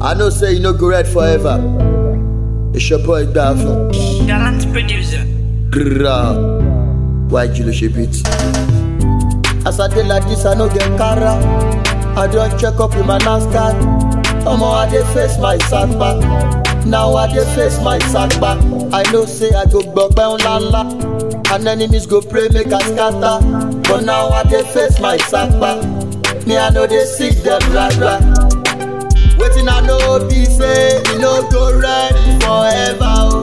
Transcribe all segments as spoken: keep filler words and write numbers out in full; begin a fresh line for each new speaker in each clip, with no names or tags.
I know say you no go red forever. It's your boy Dafo.
Gallant producer.
Grrrr. Why you lose your beat? As I did like this, I no get cara. I don't check up with my NASCAR. Omo, I dey face my sack back. Now I dey face my sack back. I know say I go gbogbo la la. And enemies go pray make I scatter. But now I dey face my sack back. Me I know they seek them blah blah. Waiting I know be say you no go red forever. Oh.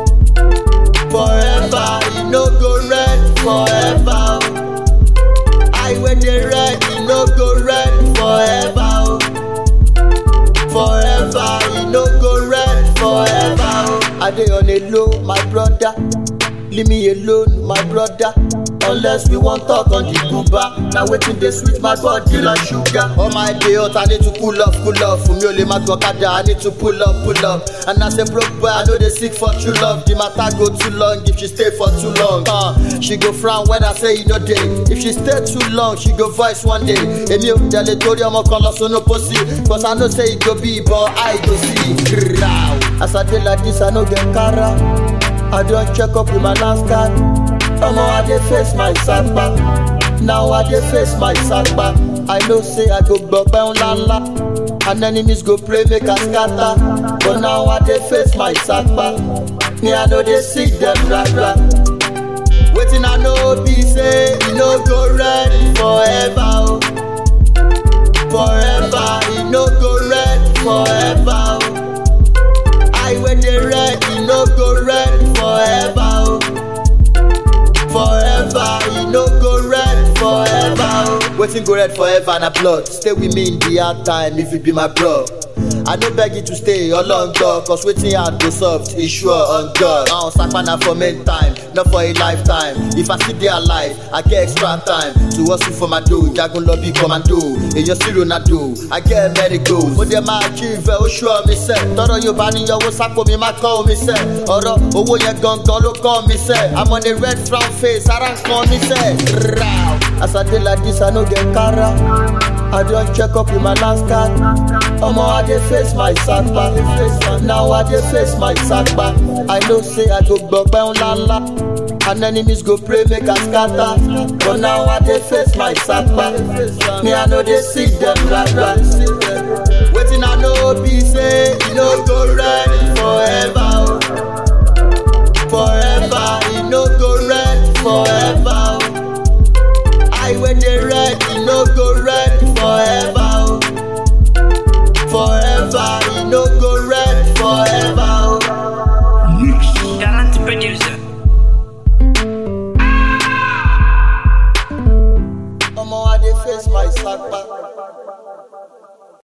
Forever, you no go red forever. Oh. I when they red, you no go red forever. Oh. Forever, you no go red forever. Oh. I dey on a low, my brother. Leave me alone, my brother. Unless we won't talk on the Cuba. Now waiting they sweet my body like sugar. On my day out, I need to cool off, cool off. From your lima to Okada, I need to pull up, pull up. And as a broke boy, I know they seek for true love. The matter go too long if she stay for too long. Uh, she go frown when I say you know day. If she stay too long, she go voice one day. Emi o tell tori omo kan lo so no pussy. Cause I know say it go be, but I go see. As I dey like this, I no get cara. I don't check up with my NASCAR. Omo, I dey face my sack back. Now I dey face my sack back. I know say I go gbogbo la la. And enemies go pray make I scatter. But now I dey face my sack back. Me I know they seek them blah blah. Waiting I know be say you no go red forever. Oh. Forever, you no go red forever. Oh. I when they red, you no go red forever. Oh. Forever, you no go red forever. Oh. Waiting go red forever and a blood. Stay with me in the hard time if you be my bro. I no beg you to stay all long dog. Cause waiting hard go soft, is sure on God. I don't sack man for main time, not for a lifetime. If I see they alive, I get extra time to hustle for my dough. Jagun lobby commando, in your zero na do. I get many goals. Mo dey ma achieve, oh sure me say. Toro yo bani yo wo sako mi ma call me say. Oro owo yen gangan lo call me say. I'm on a red frown face, I don't call me say. As I dey like this, I no get cara. I don't check up with my NASCAR. Omo, I dey face my sack back. Now I dey face my sack back. I know say I go gbogbo la la. And enemies go pray make I scatter. But now I dey face my sack back. Me I know they seek them blah blah. Waiting I know be say you no go red forever. Oh. Forever, you no go red forever. Oh. I when they red, you no go red forever. Oh. Forever, you no go red forever. Oh.
Gallant producer.
Omo, I dey face my sack back.